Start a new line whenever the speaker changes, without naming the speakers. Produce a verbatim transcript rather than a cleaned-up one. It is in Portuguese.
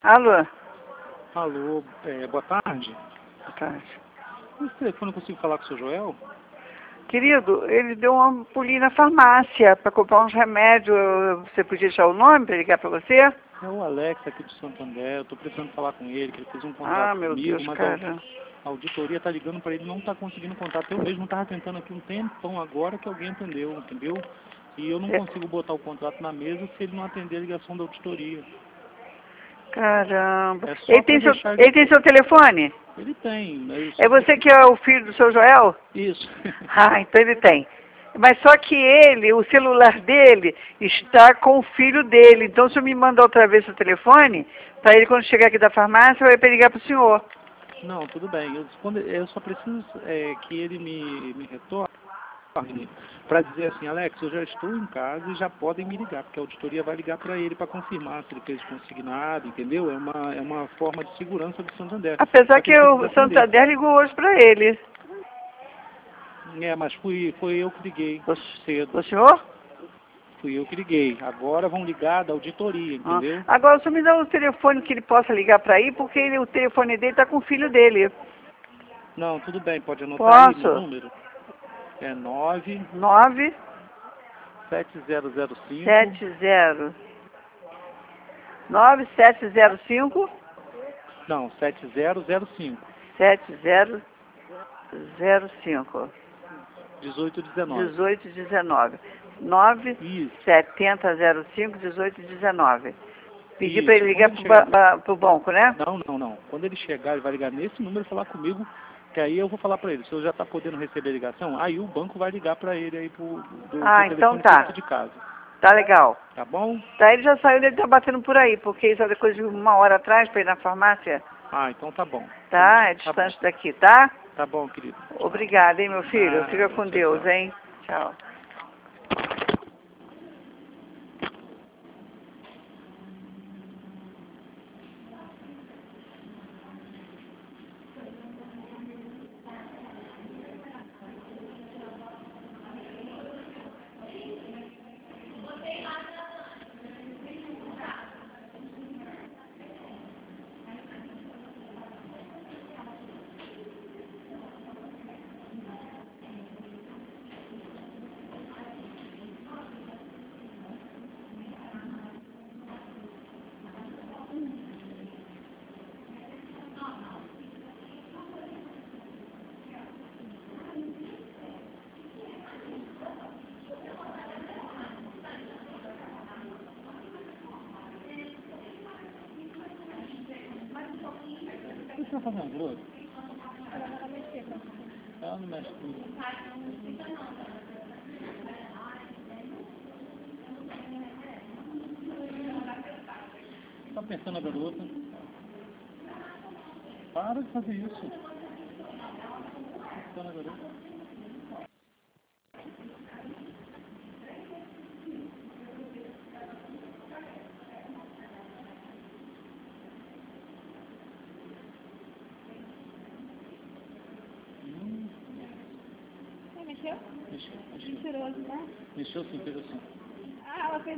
Alô?
Alô, é, boa tarde.
Boa tarde.
Nesse telefone eu consigo falar com o seu Joel?
Querido, ele deu uma pulinha na farmácia para comprar uns remédios. Você podia deixar o nome para ligar para você?
É o Alex aqui do Santo André. Eu estou precisando falar com ele, que ele fez um contrato
Ah, meu
comigo,
Deus,
mas
cara.
a auditoria está ligando para ele, não está conseguindo contato. Eu mesmo estava tentando aqui um tempão agora que alguém atendeu, entendeu? E eu não
É.
consigo botar o contrato na mesa se ele não atender a ligação da auditoria.
Caramba.
É só
Ele
para
tem, seu,
deixar ele...
ele tem seu telefone?
Ele tem, né? Eu
É
só
você
preciso...
que é o filho do seu Joel?
Isso.
Ah, então ele tem. Mas só que ele, o celular dele, está com o filho dele. Então, se eu me mandar outra vez o telefone, para ele, quando chegar aqui da farmácia, vai ligar para o senhor.
Não, tudo bem. Eu, quando, eu só preciso é, que ele me, me retorne para dizer assim, Alex, eu já estou em casa e já podem me ligar, porque a auditoria vai ligar para ele para confirmar se ele fez consignado, entendeu? É uma, é uma forma de segurança do Santander.
Apesar
Só que
que
ele precisa
o
atender.
Santander ligou hoje para ele.
É, mas fui, foi eu que liguei
O,
cedo.
o senhor?
Fui eu que liguei. Agora vão ligar da auditoria,
Ah.
entendeu?
Agora, o senhor me dá um telefone que ele possa ligar para aí, porque ele, o telefone dele está com o filho dele.
Não, tudo bem, pode anotar aí meu
Posso?
número. É nove
Nove
sete zero zero cinco.
sete zero nove sete zero cinco
Não, sete zero zero cinco.
sete zero zero cinco
dezoito dezenove.
dezoito dezenove nove
Isso,
setenta zero cinco dezoito dezenove. Pedi para ele
isso. Quando
ligar
ele chegar...
para o banco, né?
Não, não, não. Quando ele chegar, ele vai ligar nesse número e falar comigo, que aí eu vou falar para ele. Se eu já está podendo receber a ligação, aí o banco vai ligar para ele aí pro, do, do
Ah, então
telefone
tá.
fixo de casa.
Tá legal.
Tá bom?
Tá, ele já saiu, ele tá batendo por aí, porque isso é coisa de uma hora atrás para ir na farmácia.
Ah, então tá bom.
Tá? É
Tá bom.
distante daqui, tá?
Tá bom, querido. Tchau.
Obrigada, hein, meu filho? Fica
Nada.
com
Tchau,
Deus,
tchau.
hein? Tchau.
O que você tá fazendo, Bruno? Ela não mexe comigo. Tá pensando na garota? Para de fazer isso. Pensando na garota. Hum,
Você mexeu?
mexeu, mexeu.
Mentiroso, né?
Mexeu sim, fez assim.
Ah, ela fez